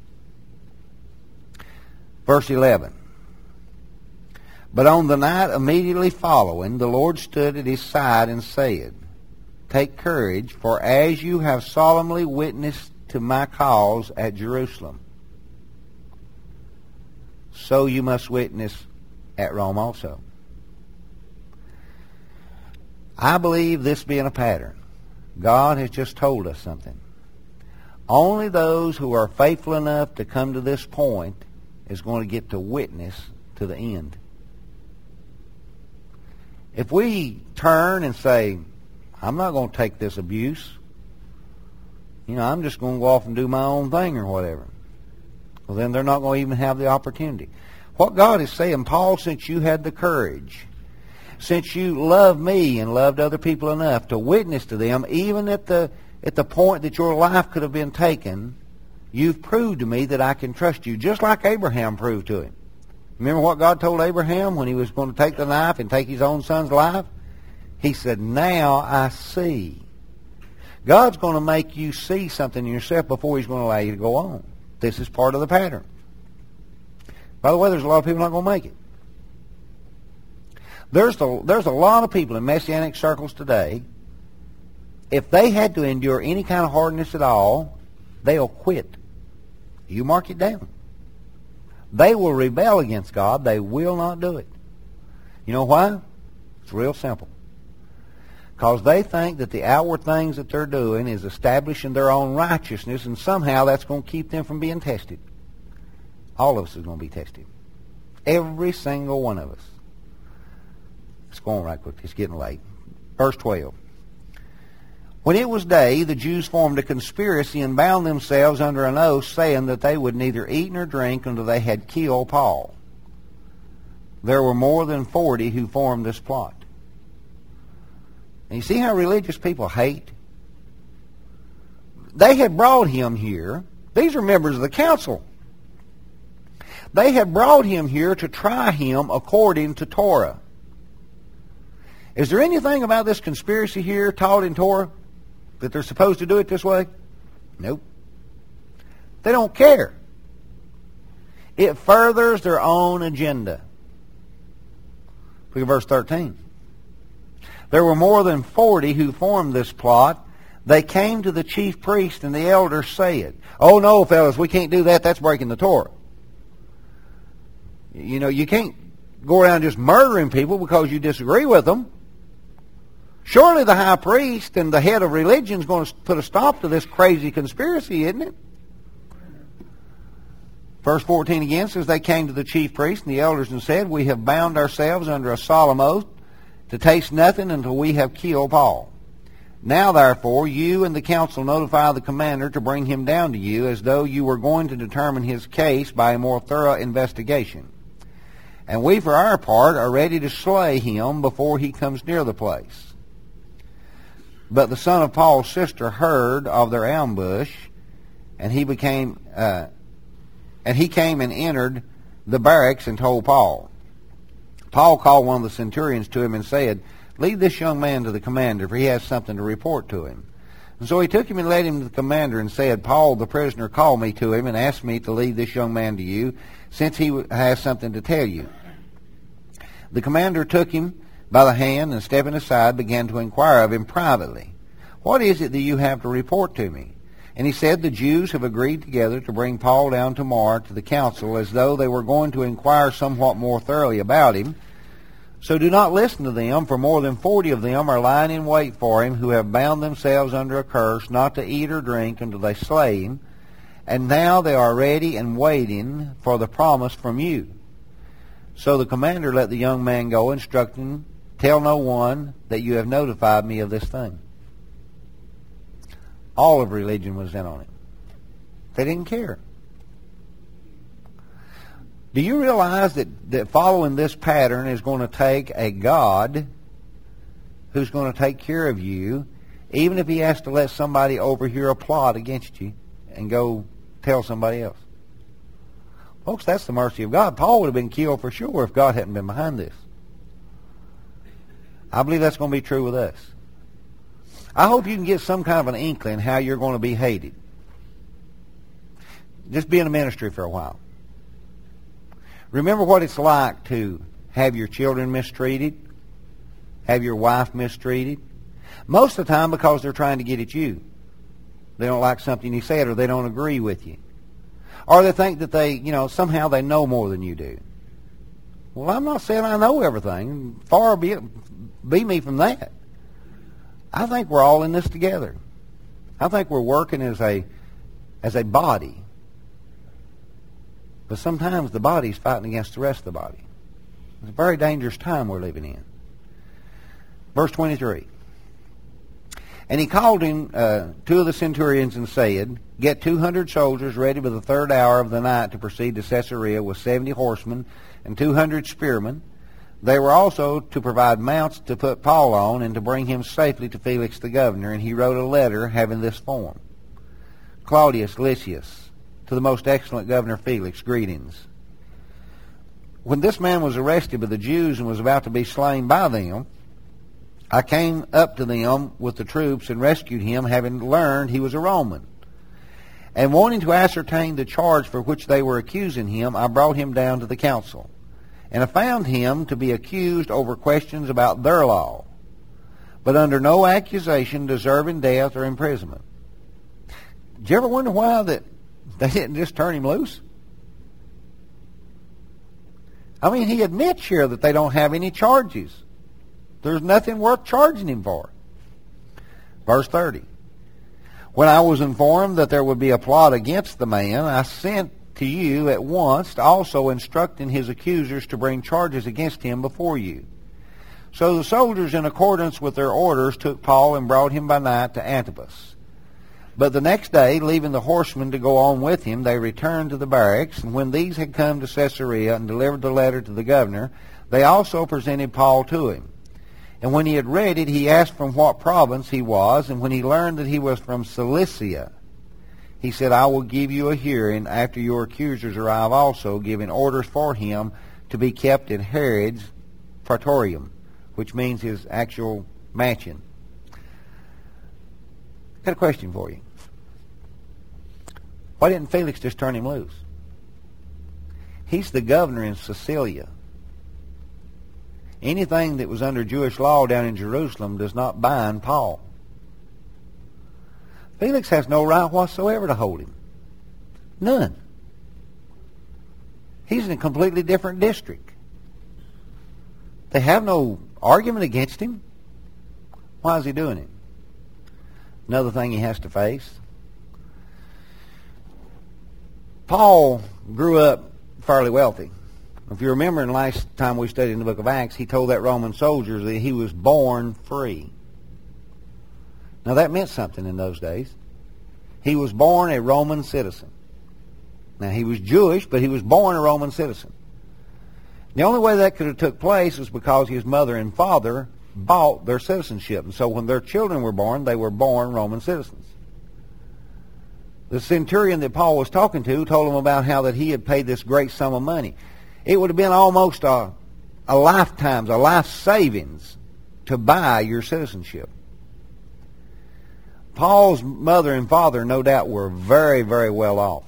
Verse eleven. But on the night immediately following, the Lord stood at his side and said, Take courage, for as you have solemnly witnessed to my cause at Jerusalem, so you must witness at Rome also. I believe this being a pattern, God has just told us something. Only those who are faithful enough to come to this point is going to get to witness to the end. If we turn and say, I'm not going to take this abuse, you know, I'm just going to go off and do my own thing or whatever, well, then they're not going to even have the opportunity. What God is saying, Paul, since you had the courage, since you loved me and loved other people enough to witness to them, even at the at the point that your life could have been taken, you've proved to me that I can trust you, just like Abraham proved to him. Remember what God told Abraham when he was going to take the knife and take his own son's life? He said, now I see. God's going to make you see something in yourself before He's going to allow you to go on. This is part of the pattern. By the way, there's a lot of people not going to make it. There's, the, there's a lot of people in Messianic circles today, if they had to endure any kind of hardness at all, they'll quit. You mark it down. They will rebel against God. They will not do it. You know why? It's real simple. Because they think that the outward things that they're doing is establishing their own righteousness, and somehow that's going to keep them from being tested. All of us is going to be tested. Every single one of us. It's going right quick. It's getting late. Verse twelve. When it was day, the Jews formed a conspiracy and bound themselves under an oath, saying that they would neither eat nor drink until they had killed Paul. There were more than forty who formed this plot. And you see how religious people hate? They had brought him here. These are members of the council. They had brought him here to try him according to Torah. Is there anything about this conspiracy here taught in Torah that they're supposed to do it this way? Nope. They don't care. It furthers their own agenda. Look at verse thirteen. There were more than forty who formed this plot. They came to the chief priest and the elders, saying, oh no, fellas, we can't do that. That's breaking the Torah. You know, you can't go around just murdering people because you disagree with them. Surely the high priest and the head of religion is going to put a stop to this crazy conspiracy, isn't it? Verse fourteen again says, they came to the chief priests and the elders and said, we have bound ourselves under a solemn oath to taste nothing until we have killed Paul. Now, therefore, you and the council notify the commander to bring him down to you, as though you were going to determine his case by a more thorough investigation. And we, for our part, are ready to slay him before he comes near the place. But the son of Paul's sister heard of their ambush, and he became, uh, and he came and entered the barracks and told Paul. Paul called one of the centurions to him and said, lead this young man to the commander, for he has something to report to him. And so he took him and led him to the commander and said, Paul, the prisoner, called me to him and asked me to lead this young man to you, since he has something to tell you. The commander took him by the hand and, stepping aside, began to inquire of him privately, what is it that you have to report to me? And he said, the Jews have agreed together to bring Paul down tomorrow to the council, as though they were going to inquire somewhat more thoroughly about him. So do not listen to them, for more than forty of them are lying in wait for him, who have bound themselves under a curse not to eat or drink until they slay him. And now they are ready and waiting for the promise from you. So the commander let the young man go, instructing, tell no one that you have notified me of this thing. All of religion was in on it. They didn't care. Do you realize that, that following this pattern is going to take a God who's going to take care of you, even if he has to let somebody overhear a plot against you and go tell somebody else? Folks, that's the mercy of God. Paul would have been killed for sure if God hadn't been behind this. I believe that's going to be true with us. I hope you can get some kind of an inkling how you're going to be hated. Just be in the ministry for a while. Remember what it's like to have your children mistreated, have your wife mistreated. Most of the time because they're trying to get at you. They don't like something you said, or they don't agree with you. Or they think that they, you know, somehow they know more than you do. Well, I'm not saying I know everything. Far be it, be me from that. I think we're all in this together. I think we're working as a as a body. But sometimes the body's fighting against the rest of the body. It's a very dangerous time we're living in. Verse twenty-three. And he called in uh, two of the centurions and said, get two hundred soldiers ready by the third hour of the night to proceed to Caesarea with seventy horsemen and two hundred spearmen. They were also to provide mounts to put Paul on and to bring him safely to Felix the governor. And he wrote a letter having this form. Claudius Lysias, to the most excellent governor Felix, greetings. When this man was arrested by the Jews and was about to be slain by them, I came up to them with the troops and rescued him, having learned he was a Roman. And wanting to ascertain the charge for which they were accusing him, I brought him down to the council. And I found him to be accused over questions about their law, but under no accusation deserving death or imprisonment. Did you ever wonder why that they didn't just turn him loose? I mean, he admits here that they don't have any charges. There's nothing worth charging him for. Verse thirty. When I was informed that there would be a plot against the man, I sent to you at once, also instructing his accusers to bring charges against him before you. So the soldiers, in accordance with their orders, took Paul and brought him by night to Antipas. But the next day, leaving the horsemen to go on with him, they returned to the barracks. And when these had come to Caesarea and delivered the letter to the governor, they also presented Paul to him. And when he had read it, he asked from what province he was. And when he learned that he was from Cilicia, he said, I will give you a hearing after your accusers arrive also, giving orders for him to be kept in Herod's praetorium, which means his actual mansion. I've got a question for you. Why didn't Felix just turn him loose? He's the governor in Sicilia. Anything that was under Jewish law down in Jerusalem does not bind Paul. Felix has no right whatsoever to hold him. None. He's in a completely different district. They have no argument against him. Why is he doing it? Another thing he has to face. Paul grew up fairly wealthy. If you remember, in the last time we studied in the book of Acts, he told that Roman soldier that he was born free. Now that meant something in those days. He was born a Roman citizen. Now he was Jewish, but he was born a Roman citizen. The only way that could have took place was because his mother and father bought their citizenship. And so when their children were born, they were born Roman citizens. The centurion that Paul was talking to told him about how that he had paid this great sum of money. It would have been almost a, a lifetime's, a life savings to buy your citizenship. Paul's mother and father, no doubt, were very, very well off.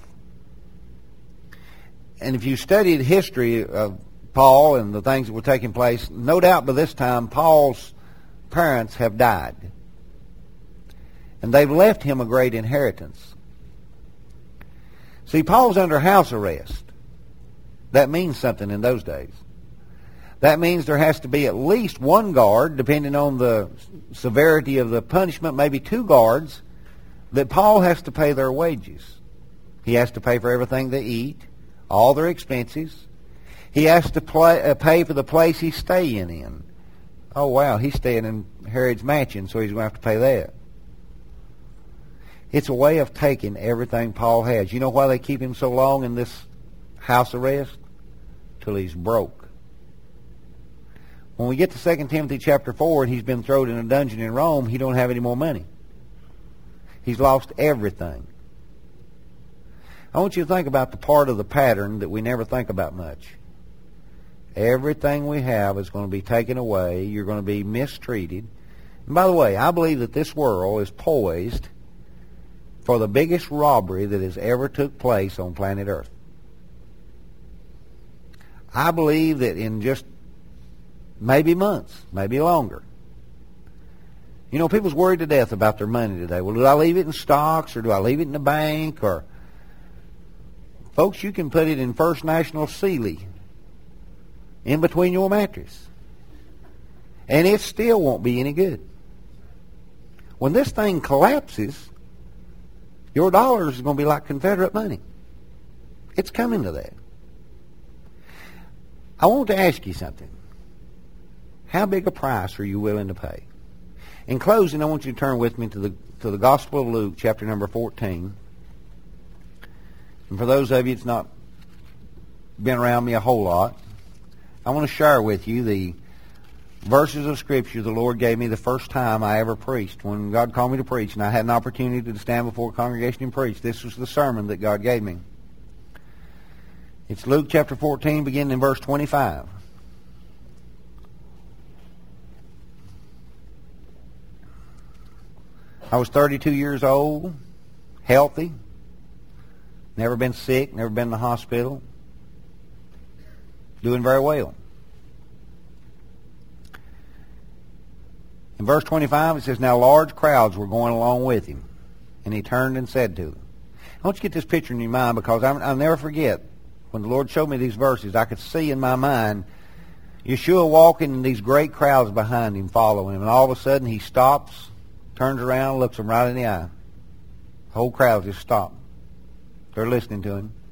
And if you studied history of Paul and the things that were taking place, no doubt by this time Paul's parents have died. And they've left him a great inheritance. See, Paul's under house arrest. That means something in those days. That means there has to be at least one guard, depending on the severity of the punishment, maybe two guards, that Paul has to pay their wages. He has to pay for everything they eat, all their expenses. He has to play, uh, pay for the place he's staying in. Oh, wow, he's staying in Herod's mansion, so he's going to have to pay that. It's a way of taking everything Paul has. You know why they keep him so long in this house arrest? Till he's broke. When we get to Second Timothy chapter four and he's been thrown in a dungeon in Rome, he don't have any more money. He's lost everything. I want you to think about the part of the pattern that we never think about much. Everything we have is going to be taken away. You're going to be mistreated. And by the way, I believe that this world is poised for the biggest robbery that has ever took place on planet Earth. I believe that in just maybe months, maybe longer. You know, people's worried to death about their money today. Well, do I leave it in stocks or do I leave it in the bank? Or, folks, you can put it in First National Sealy in between your mattress. And it still won't be any good. When this thing collapses, your dollars is going to be like Confederate money. It's coming to that. I want to ask you something. How big a price are you willing to pay? In closing, I want you to turn with me to the to the Gospel of Luke, chapter number fourteen. And for those of you that's not been around me a whole lot, I want to share with you the verses of Scripture the Lord gave me the first time I ever preached. When God called me to preach, and I had an opportunity to stand before a congregation and preach, this was the sermon that God gave me. It's Luke chapter fourteen, beginning in verse twenty-five. I was thirty-two years old, healthy, never been sick, never been in the hospital, doing very well. In verse twenty-five, it says, "Now large crowds were going along with him, and he turned and said to them." I want you to get this picture in your mind, because I'm, I'll never forget, when the Lord showed me these verses, I could see in my mind Yeshua walking and these great crowds behind him following him, and all of a sudden he stops, turns around, looks them right in the eye. The whole crowd just stopped. They're listening to him.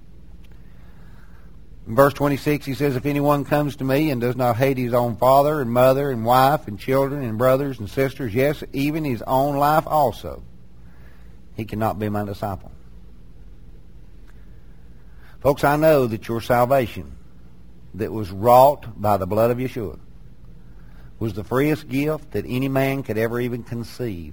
In verse twenty-six, he says, "If anyone comes to me and does not hate his own father and mother and wife and children and brothers and sisters, yes, even his own life also, he cannot be my disciple." Folks, I know that your salvation that was wrought by the blood of Yeshua was the freest gift that any man could ever even conceive.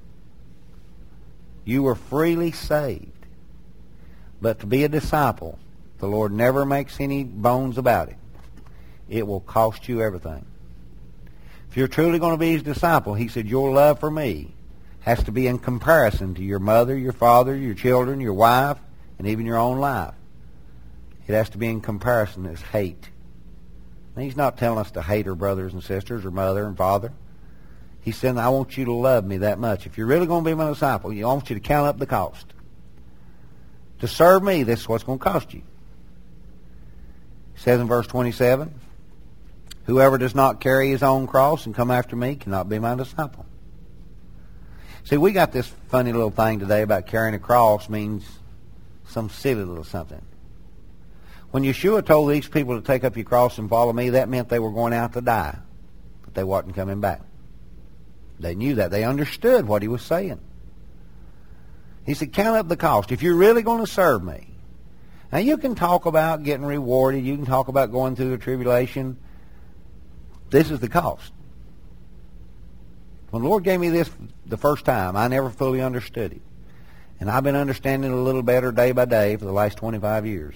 You were freely saved. But to be a disciple, the Lord never makes any bones about it. It will cost you everything. If you're truly going to be his disciple, he said, your love for me has to be in comparison to your mother, your father, your children, your wife, and even your own life. It has to be in comparison as hate. And he's not telling us to hate our brothers and sisters or mother and father. He's saying, I want you to love me that much. If you're really going to be my disciple, I want you to count up the cost. To serve me, this is what's going to cost you. It says in verse twenty-seven, "Whoever does not carry his own cross and come after me cannot be my disciple." See, we got this funny little thing today about carrying a cross means some silly little something. When Yeshua told these people to take up your cross and follow me, that meant they were going out to die, but they wasn't coming back. They knew that. They understood what he was saying. He said, count up the cost. If you're really going to serve me, now you can talk about getting rewarded. You can talk about going through the tribulation. This is the cost. When the Lord gave me this the first time, I never fully understood it. And I've been understanding it a little better day by day for the last twenty-five years.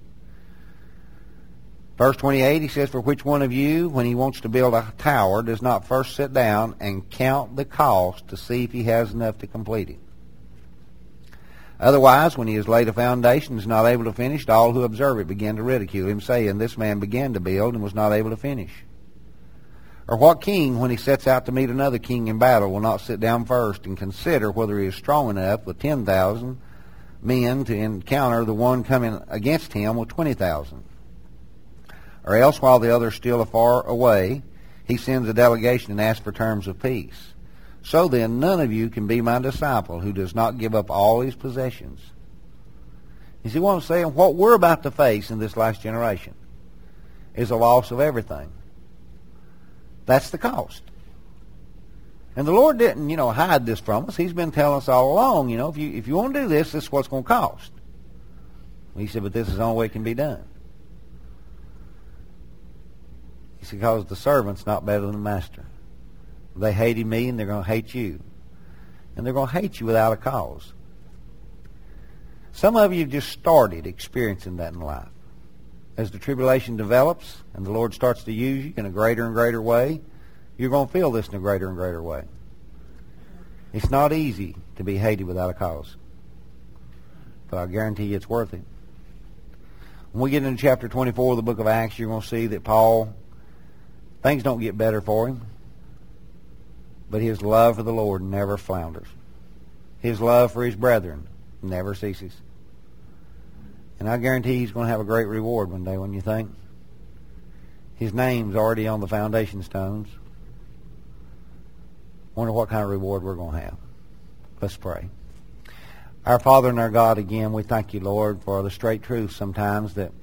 Verse twenty-eight, he says, for which one of you, when he wants to build a tower, does not first sit down and count the cost to see if he has enough to complete it? Otherwise, when he has laid a foundation and is not able to finish, all who observe it begin to ridicule him, saying, this man began to build and was not able to finish. Or what king, when he sets out to meet another king in battle, will not sit down first and consider whether he is strong enough with ten thousand men to encounter the one coming against him with twenty thousand? Or else, while the other is still afar away, he sends a delegation and asks for terms of peace. So then, none of you can be my disciple who does not give up all his possessions. You see what I'm saying? What we're about to face in this last generation is a loss of everything. That's the cost. And the Lord didn't, you know, hide this from us. He's been telling us all along, you know, if you if you want to do this, this is what's going to cost. He said, but this is the only way it can be done. He said, because the servant's not better than the master. They hated me, and they're going to hate you. And they're going to hate you without a cause. Some of you just started experiencing that in life. As the tribulation develops and the Lord starts to use you in a greater and greater way, you're going to feel this in a greater and greater way. It's not easy to be hated without a cause. But I guarantee you it's worth it. When we get into chapter twenty-four of the book of Acts, you're going to see that Paul, things don't get better for him, but his love for the Lord never flounders. His love for his brethren never ceases. And I guarantee he's going to have a great reward one day, when you think. His name's already on the foundation stones. Wonder what kind of reward we're going to have. Let's pray. Our Father and our God, again, we thank you, Lord, for the straight truth sometimes that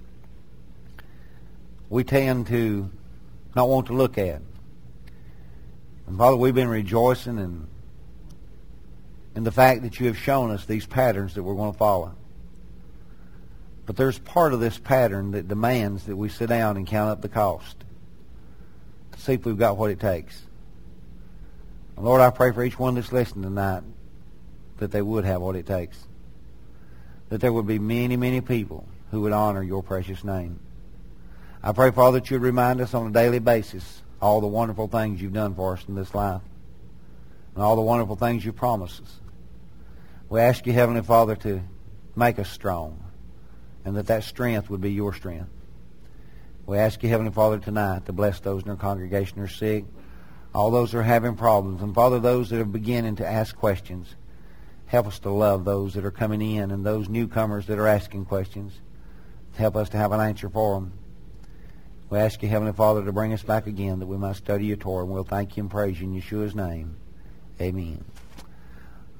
we tend to not want to look at. And Father, we've been rejoicing in, in the fact that you have shown us these patterns that we're going to follow. But there's part of this pattern that demands that we sit down and count up the cost to see if we've got what it takes. And Lord, I pray for each one that's listening tonight that they would have what it takes. That there would be many, many people who would honor your precious name. I pray, Father, that you'd remind us on a daily basis all the wonderful things you've done for us in this life and all the wonderful things you promise us. We ask you, Heavenly Father, to make us strong, and that that strength would be your strength. We ask you, Heavenly Father, tonight to bless those in our congregation who are sick, all those that are having problems, and Father, those that are beginning to ask questions. Help us to love those that are coming in and those newcomers that are asking questions. Help us to have an answer for them. We ask you, Heavenly Father, to bring us back again that we might study your Torah, and we'll thank you and praise you in Yeshua's name. Amen.